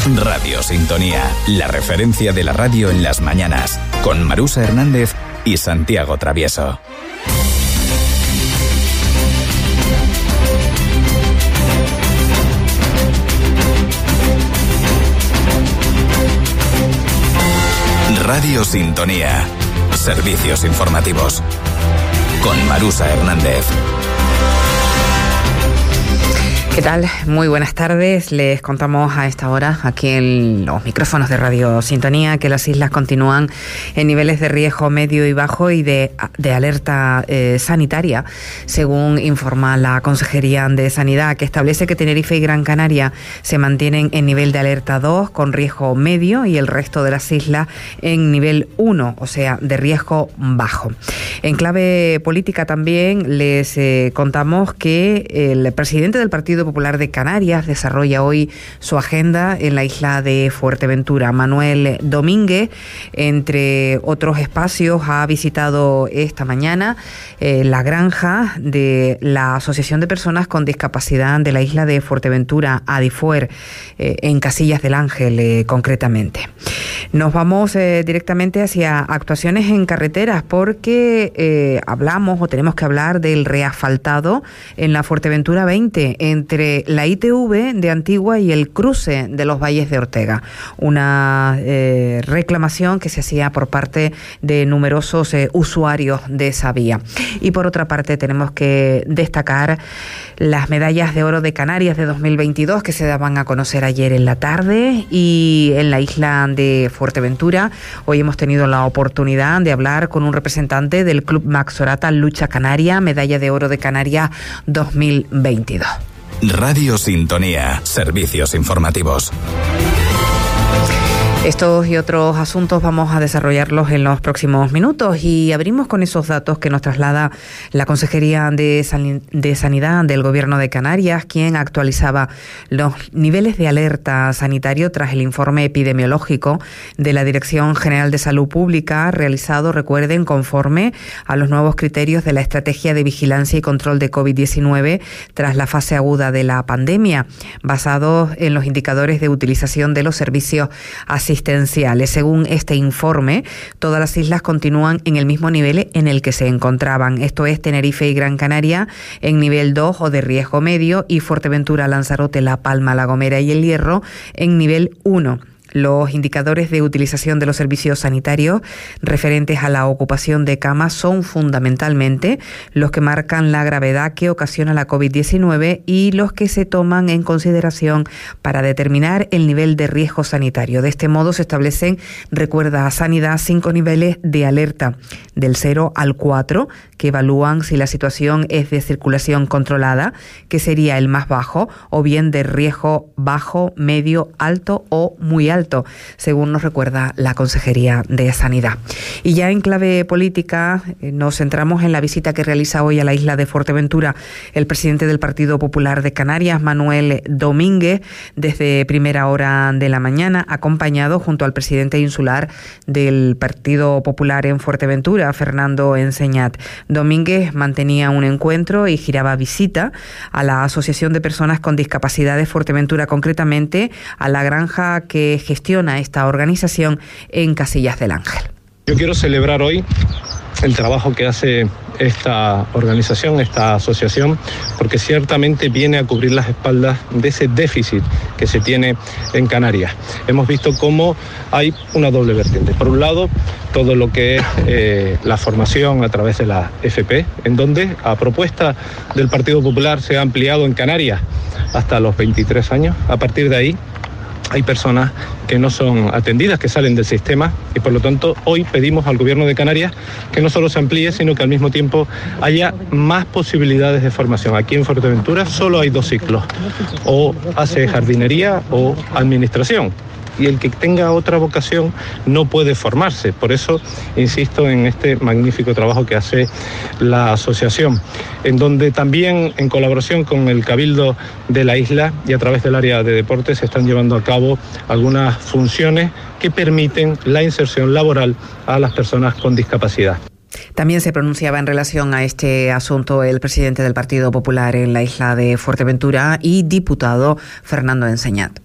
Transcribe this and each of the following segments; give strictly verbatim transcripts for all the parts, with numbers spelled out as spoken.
Radio Sintonía, la referencia de la radio en las mañanas, con Marusa Hernández y Santiago Travieso. Radio Sintonía, servicios informativos, con Marusa Hernández. ¿Qué tal? Muy buenas tardes. Les contamos a esta hora, aquí en los micrófonos de Radio Sintonía, que las islas continúan en niveles de riesgo medio y bajo y de, de alerta eh, sanitaria, según informa la Consejería de Sanidad, que establece que Tenerife y Gran Canaria se mantienen en nivel de alerta dos, con riesgo medio, y el resto de las islas en nivel uno, o sea, de riesgo bajo. En clave política también les eh, contamos que el presidente del Partido Popular de Canarias desarrolla hoy su agenda en la isla de Fuerteventura. Manuel Domínguez, entre otros espacios, ha visitado esta mañana eh, la granja de la Asociación de Personas con Discapacidad de la isla de Fuerteventura, ADIFUER, eh, en Casillas del Ángel eh, concretamente. Nos vamos eh, directamente hacia actuaciones en carreteras, porque eh, hablamos o tenemos que hablar del reasfaltado en la Fuerteventura veinte entre entre la I T V de Antigua y el cruce de los Valles de Ortega. Una eh, reclamación que se hacía por parte de numerosos eh, usuarios de esa vía. Y por otra parte tenemos que destacar las medallas de oro de Canarias de dos mil veintidós, que se daban a conocer ayer en la tarde, y en la isla de Fuerteventura hoy hemos tenido la oportunidad de hablar con un representante del Club Maxorata Lucha Canaria, medalla de oro de Canarias dos mil veintidós. Radio Sintonía, servicios informativos. Estos y otros asuntos vamos a desarrollarlos en los próximos minutos, y abrimos con esos datos que nos traslada la Consejería de, San, de Sanidad del Gobierno de Canarias, quien actualizaba los niveles de alerta sanitario tras el informe epidemiológico de la Dirección General de Salud Pública, realizado, recuerden, conforme a los nuevos criterios de la Estrategia de Vigilancia y Control de COVID diecinueve tras la fase aguda de la pandemia, basados en los indicadores de utilización de los servicios asistenciales. asistenciales. Según este informe, todas las islas continúan en el mismo nivel en el que se encontraban. Esto es Tenerife y Gran Canaria en nivel dos o de riesgo medio, y Fuerteventura, Lanzarote, La Palma, La Gomera y El Hierro en nivel uno. Los indicadores de utilización de los servicios sanitarios referentes a la ocupación de camas son fundamentalmente los que marcan la gravedad que ocasiona la COVID diecinueve y los que se toman en consideración para determinar el nivel de riesgo sanitario. De este modo se establecen, recuerda a Sanidad, cinco niveles de alerta, del cero al cuatro, que evalúan si la situación es de circulación controlada, que sería el más bajo, o bien de riesgo bajo, medio, alto o muy alto, según nos recuerda la Consejería de Sanidad. Y ya en clave política nos centramos en la visita que realiza hoy a la isla de Fuerteventura el presidente del Partido Popular de Canarias, Manuel Domínguez, desde primera hora de la mañana, acompañado junto al presidente insular del Partido Popular en Fuerteventura, Fernando Enseñat. Domínguez mantenía un encuentro y giraba visita a la Asociación de Personas con Discapacidad de Fuerteventura, concretamente a la granja que gestiona esta organización en Casillas del Ángel. Yo quiero celebrar hoy el trabajo que hace esta organización, esta asociación, porque ciertamente viene a cubrir las espaldas de ese déficit que se tiene en Canarias. Hemos visto cómo hay una doble vertiente. Por un lado, todo lo que es eh, la formación a través de la F P, en donde a propuesta del Partido Popular se ha ampliado en Canarias hasta los veintitrés años. A partir de ahí, hay personas que no son atendidas, que salen del sistema, y por lo tanto hoy pedimos al Gobierno de Canarias que no solo se amplíe, sino que al mismo tiempo haya más posibilidades de formación. Aquí en Fuerteventura solo hay dos ciclos, o hace jardinería o administración. y el que tenga otra vocación no puede formarse. Por eso insisto en este magnífico trabajo que hace la asociación, en donde también en colaboración con el Cabildo de la isla y a través del área de deportes se están llevando a cabo algunas funciones que permiten la inserción laboral a las personas con discapacidad. También se pronunciaba en relación a este asunto el presidente del Partido Popular en la isla de Fuerteventura y diputado Fernando Enseñat.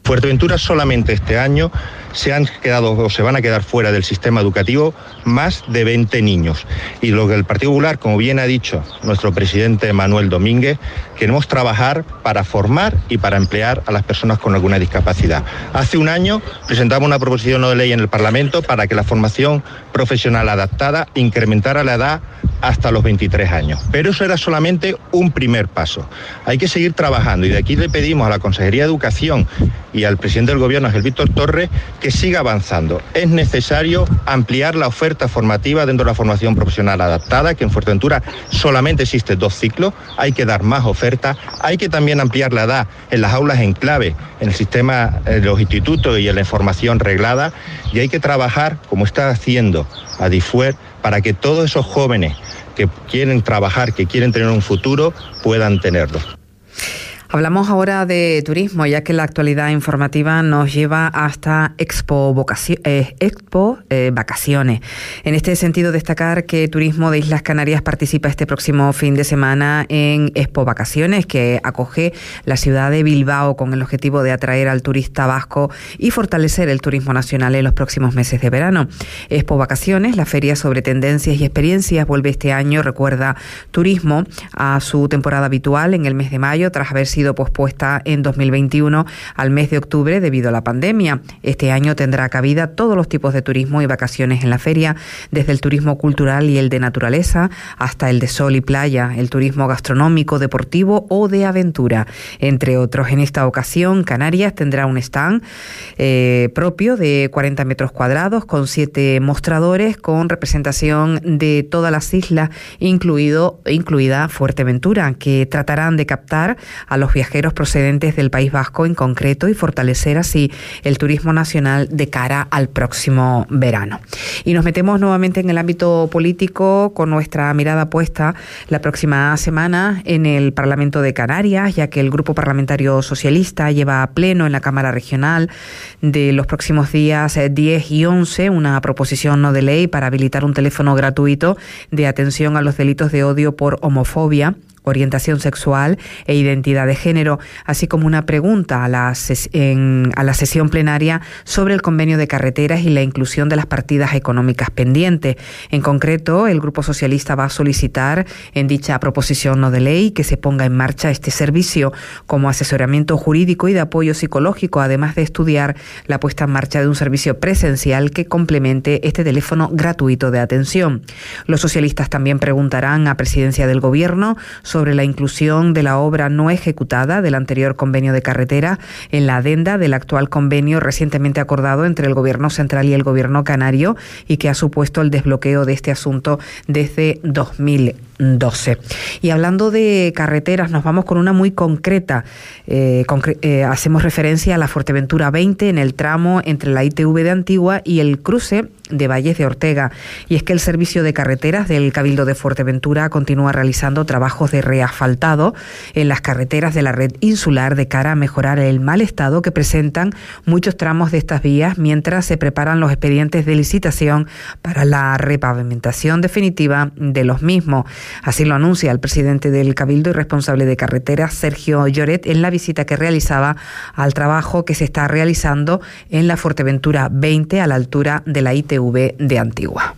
Fuerteventura solamente este año se han quedado o se van a quedar fuera del sistema educativo más de veinte niños. Y lo que el Partido Popular, como bien ha dicho nuestro presidente Manuel Domínguez, queremos trabajar para formar y para emplear a las personas con alguna discapacidad. Hace un año presentamos una proposición no de ley en el Parlamento para que la formación profesional adaptada incrementara la edad hasta los veintitrés años. Pero eso era solamente un primer paso. Hay que seguir trabajando y de aquí le pedimos a la Consejería de Educación y al presidente del Gobierno, Ángel Víctor Torres, que siga avanzando. Es necesario ampliar la oferta formativa dentro de la formación profesional adaptada, que en Fuerteventura solamente existe dos ciclos, hay que dar más oferta, hay que también ampliar la edad en las aulas en clave, en el sistema de los institutos y en la información reglada, y hay que trabajar, como está haciendo Adifuer, para que todos esos jóvenes que quieren trabajar, que quieren tener un futuro, puedan tenerlo. Hablamos ahora de turismo, ya que la actualidad informativa nos lleva hasta Expo, Vocaci- eh, Expo eh, Vacaciones. En este sentido, destacar que Turismo de Islas Canarias participa este próximo fin de semana en Expo Vacaciones, que acoge la ciudad de Bilbao con el objetivo de atraer al turista vasco y fortalecer el turismo nacional en los próximos meses de verano. Expo Vacaciones, la feria sobre tendencias y experiencias, vuelve este año, recuerda Turismo, a su temporada habitual en el mes de mayo, tras haber sido sido pospuesta en dos mil veintiuno al mes de octubre debido a la pandemia. Este año tendrá cabida todos los tipos de turismo y vacaciones en la feria, desde el turismo cultural y el de naturaleza hasta el de sol y playa, el turismo gastronómico, deportivo o de aventura, entre otros. En esta ocasión, Canarias tendrá un stand eh, propio de cuarenta metros cuadrados con siete mostradores con representación de todas las islas, incluido, incluida Fuerteventura, que tratarán de captar a los viajeros procedentes del País Vasco en concreto y fortalecer así el turismo nacional de cara al próximo verano. Y nos metemos nuevamente en el ámbito político con nuestra mirada puesta la próxima semana en el Parlamento de Canarias, ya que el Grupo Parlamentario Socialista lleva a pleno en la Cámara Regional de los próximos días diez y once una proposición no de ley para habilitar un teléfono gratuito de atención a los delitos de odio por homofobia, orientación sexual e identidad de género, así como una pregunta a la, ses- en, a la sesión plenaria sobre el convenio de carreteras y la inclusión de las partidas económicas pendientes. En concreto, el Grupo Socialista va a solicitar en dicha proposición no de ley que se ponga en marcha este servicio como asesoramiento jurídico y de apoyo psicológico, además de estudiar la puesta en marcha de un servicio presencial que complemente este teléfono gratuito de atención. Los socialistas también preguntarán a Presidencia del Gobierno sobre la inclusión de la obra no ejecutada del anterior convenio de carretera en la adenda del actual convenio recientemente acordado entre el Gobierno central y el Gobierno canario y que ha supuesto el desbloqueo de este asunto desde dos mil doce. Y hablando de carreteras, nos vamos con una muy concreta. Eh, concre- eh, hacemos referencia a la Fuerteventura veinte en el tramo entre la I T V de Antigua y el cruce de Valles de Ortega. Y es que el Servicio de Carreteras del Cabildo de Fuerteventura continúa realizando trabajos de reasfaltado en las carreteras de la red insular de cara a mejorar el mal estado que presentan muchos tramos de estas vías mientras se preparan los expedientes de licitación para la repavimentación definitiva de los mismos. Así lo anuncia el presidente del Cabildo y responsable de carreteras, Sergio Lloret, en la visita que realizaba al trabajo que se está realizando en la Fuerteventura veinte a la altura de la I T V de Antigua.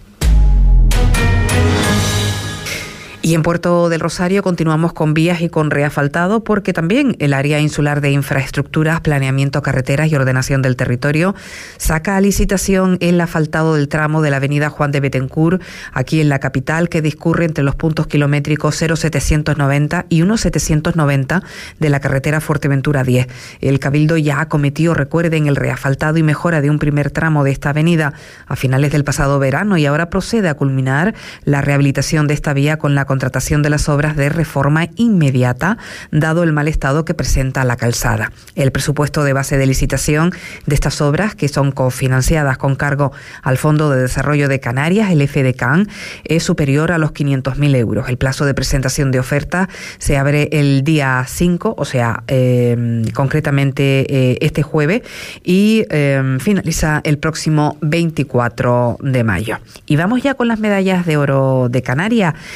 Y en Puerto del Rosario continuamos con vías y con reasfaltado porque también el área insular de infraestructuras, planeamiento, carreteras y ordenación del territorio saca a licitación el asfaltado del tramo de la avenida Juan de Betancourt, aquí en la capital, que discurre entre los puntos kilométricos cero setecientos noventa y uno setecientos noventa de la carretera Fuerteventura diez. El Cabildo ya acometió, recuerden, el reasfaltado y mejora de un primer tramo de esta avenida a finales del pasado verano y ahora procede a culminar la rehabilitación de esta vía con la contratación de las obras de reforma inmediata, dado el mal estado que presenta la calzada. El presupuesto de base de licitación de estas obras, que son cofinanciadas con cargo al Fondo de Desarrollo de Canarias, el F D C A N, es superior a los quinientos mil euros. El plazo de presentación de ofertas se abre el día cinco, o sea, eh, concretamente eh, este jueves, y eh, finaliza el próximo veinticuatro de mayo. Y vamos ya con las medallas de oro de Canarias, y es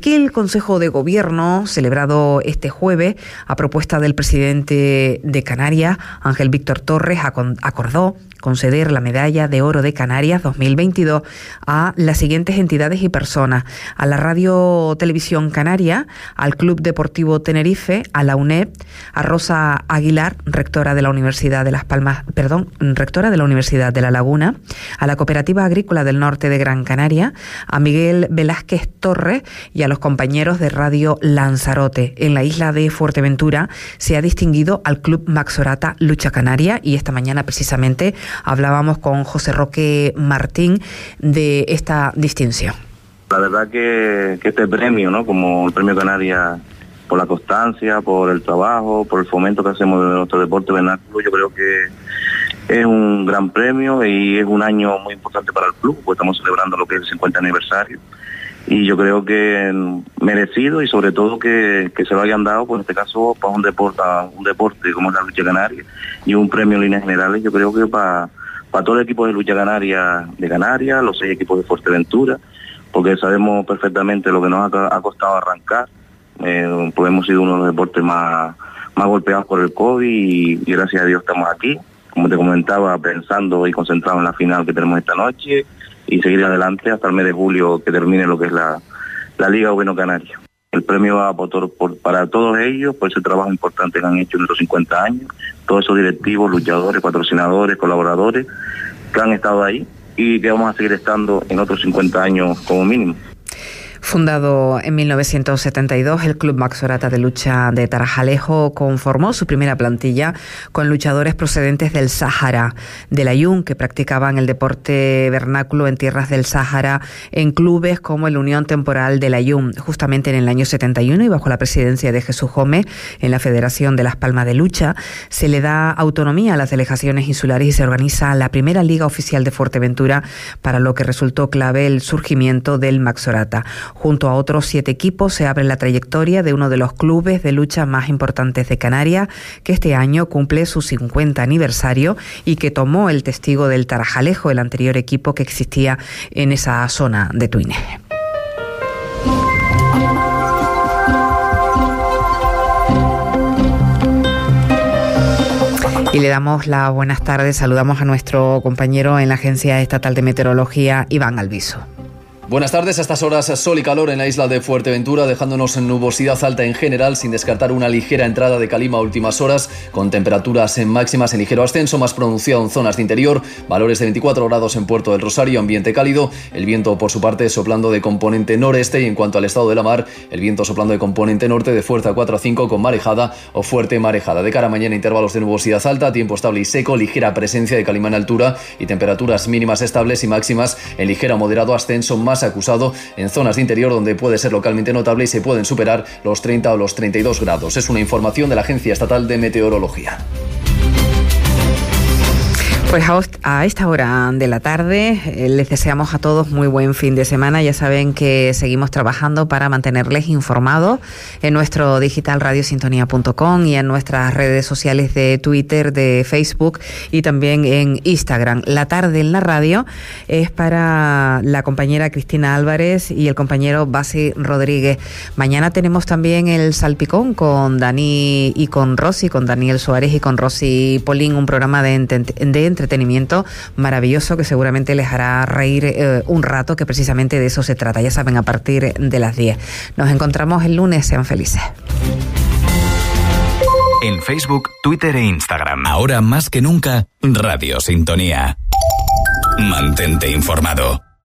que el Consejo de Gobierno, celebrado este jueves a propuesta del presidente de Canarias, Ángel Víctor Torres, acordó conceder la Medalla de Oro de Canarias dos mil veintidós a las siguientes entidades y personas: a la Radio Televisión Canaria, al Club Deportivo Tenerife, a la U N E P, a Rosa Aguilar, rectora de la Universidad de Las Palmas, perdón, rectora de la Universidad de La Laguna, a la Cooperativa Agrícola del Norte de Gran Canaria, a Miguel Velázquez Torres y a los compañeros de Radio Lanzarote. En la isla de Fuerteventura se ha distinguido al Club Maxorata Lucha Canaria, y esta mañana precisamente hablábamos con José Roque Martín de esta distinción. La verdad que, que este premio, ¿no?, como el Premio Canarias, por la constancia, por el trabajo, por el fomento que hacemos de nuestro deporte vernáculo, yo creo que es un gran premio y es un año muy importante para el club, porque estamos celebrando lo que es el cincuenta aniversario. Y yo creo que merecido, y sobre todo que, que se lo hayan dado, pues en este caso, para un deporte, un deporte como es la lucha canaria, y un premio en líneas generales, yo creo que para, para todo el equipo de lucha canaria de Canarias, los seis equipos de Fuerteventura, porque sabemos perfectamente lo que nos ha, ha costado arrancar, eh, pues hemos sido uno de los deportes más, más golpeados por el COVID, y, y gracias a Dios estamos aquí, como te comentaba, pensando y concentrados en la final que tenemos esta noche, y seguir adelante hasta el mes de julio, que termine lo que es la, la Liga Gobierno Canario. El premio va por, por, para todos ellos, por ese trabajo importante que han hecho en estos cincuenta años, todos esos directivos, luchadores, patrocinadores, colaboradores, que han estado ahí y que vamos a seguir estando en otros cincuenta años como mínimo. Fundado en mil novecientos setenta y dos, el Club Maxorata de Lucha de Tarajalejo conformó su primera plantilla con luchadores procedentes del Sáhara, del Aaiún, que practicaban el deporte vernáculo en tierras del Sáhara en clubes como el Unión Temporal del Aaiún. Justamente en el año setenta y uno, y bajo la presidencia de Jesús Gómez, en la Federación de Las Palmas de Lucha, se le da autonomía a las delegaciones insulares y se organiza la primera Liga Oficial de Fuerteventura, para lo que resultó clave el surgimiento del Maxorata. Junto a otros siete equipos se abre la trayectoria de uno de los clubes de lucha más importantes de Canarias, que este año cumple su cincuenta aniversario y que tomó el testigo del Tarajalejo, el anterior equipo que existía en esa zona de Tuine. Y le damos las buenas tardes, saludamos a nuestro compañero en la Agencia Estatal de Meteorología, Iván Alviso. Buenas tardes. A estas horas sol y calor en la isla de Fuerteventura, dejándonos en nubosidad alta en general, sin descartar una ligera entrada de calima a últimas horas, con temperaturas en máximas en ligero ascenso, más pronunciado en zonas de interior, valores de veinticuatro grados en Puerto del Rosario, ambiente cálido, el viento por su parte soplando de componente noreste, y en cuanto al estado de la mar, el viento soplando de componente norte de fuerza cuatro a cinco con marejada o fuerte marejada. De cara a mañana, intervalos de nubosidad alta, tiempo estable y seco, ligera presencia de calima en altura y temperaturas mínimas estables y máximas en ligero a moderado ascenso, más acusado en zonas de interior donde puede ser localmente notable y se pueden superar los treinta o los treinta y dos grados. Es una información de la Agencia Estatal de Meteorología. Pues a esta hora de la tarde eh, les deseamos a todos muy buen fin de semana. Ya saben que seguimos trabajando para mantenerles informados en nuestro digital radio sintonía punto com y en nuestras redes sociales de Twitter, de Facebook y también en Instagram. La tarde en la radio es para la compañera Cristina Álvarez y el compañero Basi Rodríguez. Mañana tenemos también el Salpicón con Dani y con Rosy, con Daniel Suárez y con Rosy Polín, un programa de, ent- de entretenimiento maravilloso que seguramente les hará reír eh, un rato, que precisamente de eso se trata. Ya saben, a partir de las diez. Nos encontramos el lunes. Sean felices. En Facebook, Twitter e Instagram. Ahora más que nunca, Radio Sintonía. Mantente informado.